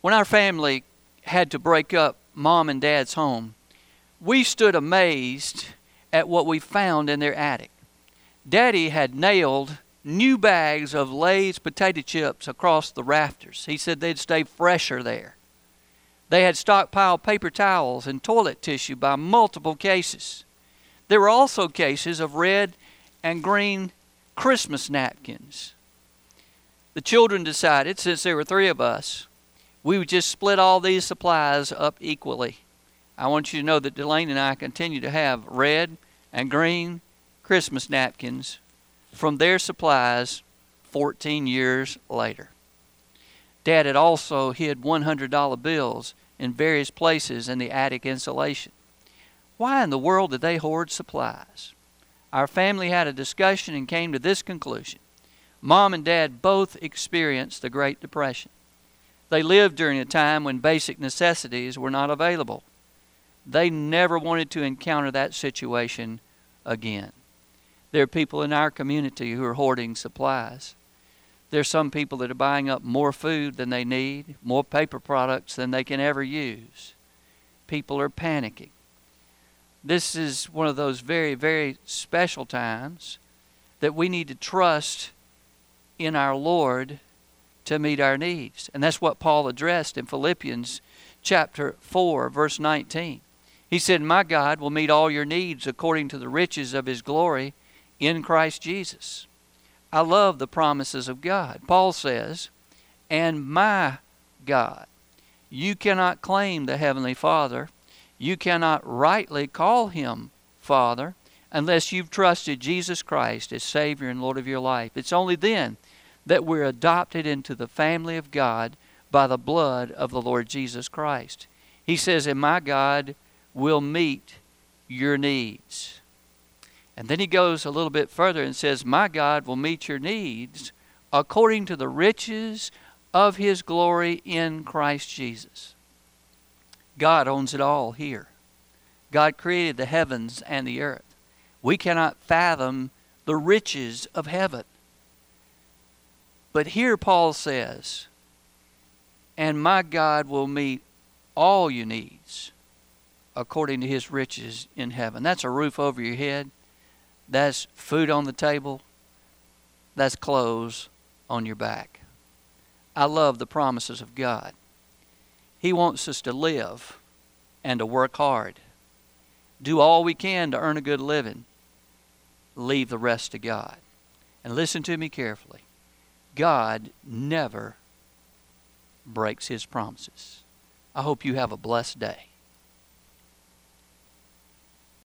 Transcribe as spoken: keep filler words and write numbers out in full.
When our family had to break up Mom and Dad's home, we stood amazed at what we found in their attic. Daddy had nailed new bags of Lay's potato chips across the rafters. He said they'd stay fresher there. They had stockpiled paper towels and toilet tissue by multiple cases. There were also cases of red and green Christmas napkins. The children decided, since there were three of us, we would just split all these supplies up equally. I want you to know that Delaney and I continue to have red and green Christmas napkins from their supplies fourteen years later. Dad had also hid one hundred dollar bills in various places in the attic insulation. Why in the world did they hoard supplies? Our family had a discussion and came to this conclusion. Mom and Dad both experienced the Great Depression. They lived during a time when basic necessities were not available. They never wanted to encounter that situation again. There are people in our community who are hoarding supplies. There are some people that are buying up more food than they need, more paper products than they can ever use. People are panicking. This is one of those very, very special times that we need to trust in our Lord to meet our needs. And that's what Paul addressed in Philippians chapter four, verse nineteen. He said, "My God will meet all your needs according to the riches of his glory in Christ Jesus." I love the promises of God. Paul says, "And my God." You cannot claim the Heavenly Father. You cannot rightly call him Father unless you've trusted Jesus Christ as Savior and Lord of your life. It's only then that we're adopted into the family of God by the blood of the Lord Jesus Christ. He says, "And my God will meet your needs." And then he goes a little bit further and says, "My God will meet your needs according to the riches of his glory in Christ Jesus." God owns it all here. God created the heavens and the earth. We cannot fathom the riches of heaven. But here Paul says, "And my God will meet all your needs according to his riches in heaven." That's a roof over your head. That's food on the table. That's clothes on your back. I love the promises of God. He wants us to live and to work hard. Do all we can to earn a good living. Leave the rest to God. And listen to me carefully. God never breaks his promises. I hope you have a blessed day.